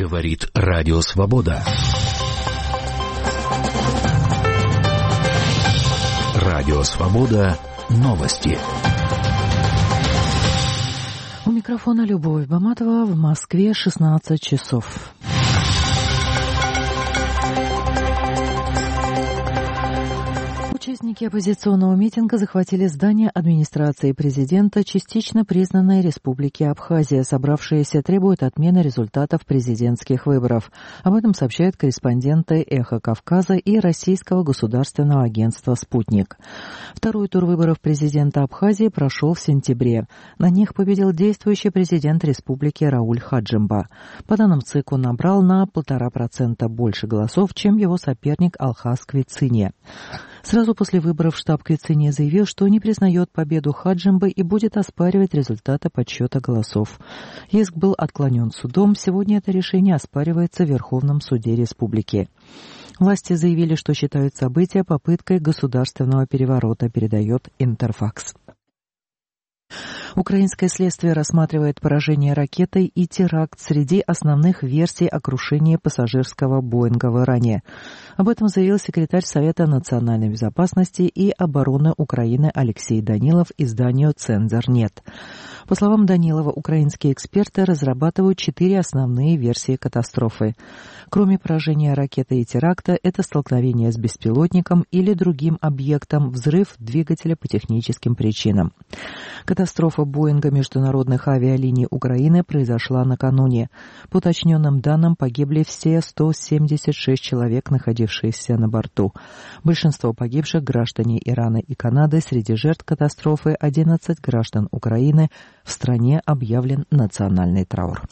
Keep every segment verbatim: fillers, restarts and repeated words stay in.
Говорит Радио Свобода. Радио Свобода. Новости. У микрофона Любовь Баматова. В Москве шестнадцать часов. Участники оппозиционного митинга захватили здание администрации президента частично признанной Республики Абхазия. Собравшиеся требуют отмены результатов президентских выборов. Об этом сообщают корреспонденты «Эхо Кавказа» и Российского государственного агентства «Спутник». Второй тур выборов президента Абхазии прошел в сентябре. На них победил действующий президент республики Рауль Хаджимба. По данным ЦИК, он набрал на полтора процента больше голосов, чем его соперник Алхаз Квицинья. Сразу после выборов штаб Квицинья заявил, что не признает победу Хаджимбы и будет оспаривать результаты подсчета голосов. Иск был отклонен судом. Сегодня это решение оспаривается в Верховном суде республики. Власти заявили, что считают события попыткой государственного переворота, передает Интерфакс. Украинское следствие рассматривает поражение ракетой и теракт среди основных версий о крушении пассажирского Боинга в Иране. Об этом заявил секретарь Совета национальной безопасности и обороны Украины Алексей Данилов изданию «Цензор.нет». По словам Данилова, украинские эксперты разрабатывают четыре основные версии катастрофы. Кроме поражения ракеты и теракта, это столкновение с беспилотником или другим объектом, взрыв двигателя по техническим причинам. Катастрофа Боинга международных авиалиний Украины произошла накануне. По уточненным данным, погибли все сто семьдесят шесть человек, находившиеся на борту. Большинство погибших – граждане Ирана и Канады. Среди жертв катастрофы одиннадцать граждан Украины. В стране объявлен национальный траур.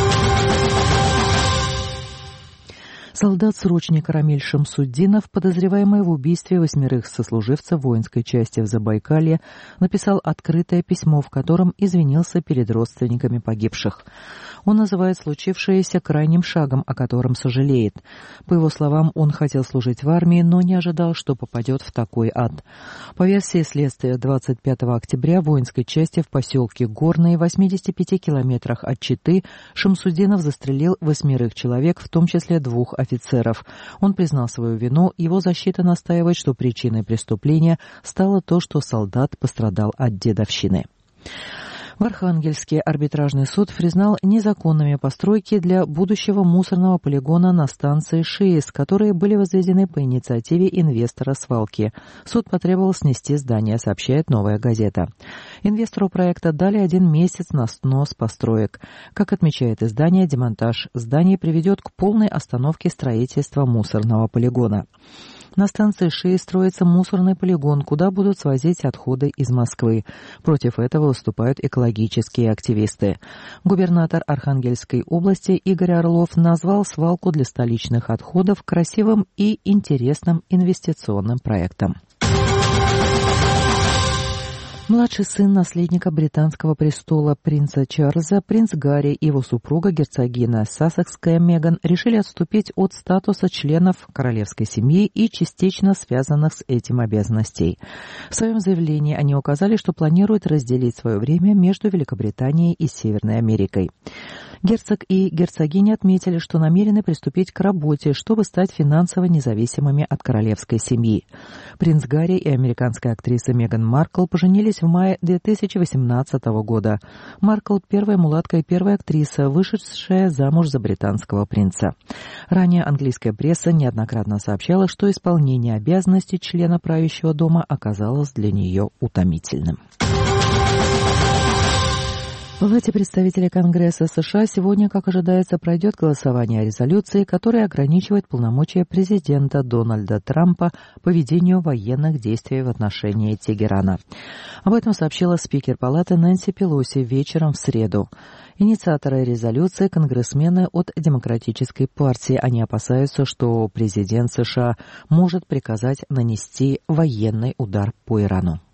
Солдат-срочник Рамиль Шамсуддинов, подозреваемый в убийстве восьмерых сослуживцев воинской части в Забайкалье, написал открытое письмо, в котором извинился перед родственниками погибших. Он называет случившееся крайним шагом, о котором сожалеет. По его словам, он хотел служить в армии, но не ожидал, что попадет в такой ад. По версии следствия, двадцать пятого октября в воинской части в поселке Горный, в восьмидесяти пяти километрах от Читы, Шамсуддинов застрелил восьмерых человек, в том числе двух офицеров. Он признал свою вину, его защита настаивает, что причиной преступления стало то, что солдат пострадал от дедовщины. В Архангельске арбитражный суд признал незаконными постройки для будущего мусорного полигона на станции ШИЭС, которые были возведены по инициативе инвестора свалки. Суд потребовал снести здание, сообщает «Новая газета». Инвестору проекта дали один месяц на снос построек. Как отмечает издание, демонтаж зданий приведет к полной остановке строительства мусорного полигона. На станции ШИЭС строится мусорный полигон, куда будут свозить отходы из Москвы. Против этого выступают экологические активисты. Губернатор Архангельской области Игорь Орлов назвал свалку для столичных отходов красивым и интересным инвестиционным проектом. Младший сын наследника британского престола принца Чарльза, принц Гарри и его супруга герцогиня Сассекская Меган решили отступить от статуса членов королевской семьи и частично связанных с этим обязанностей. В своем заявлении они указали, что планируют разделить свое время между Великобританией и Северной Америкой. Герцог и герцогиня отметили, что намерены приступить к работе, чтобы стать финансово независимыми от королевской семьи. Принц Гарри и американская актриса Меган Маркл поженились в мае две тысячи восемнадцатого года. Маркл – первая мулатка и первая актриса, вышедшая замуж за британского принца. Ранее английская пресса неоднократно сообщала, что исполнение обязанностей члена правящего дома оказалось для нее утомительным. В Палате представителей Конгресса США сегодня, как ожидается, пройдет голосование о резолюции, которая ограничивает полномочия президента Дональда Трампа по ведению военных действий в отношении Тегерана. Об этом сообщила спикер Палаты Нэнси Пелоси вечером в среду. Инициаторы резолюции – конгрессмены от Демократической партии. Они опасаются, что президент США может приказать нанести военный удар по Ирану.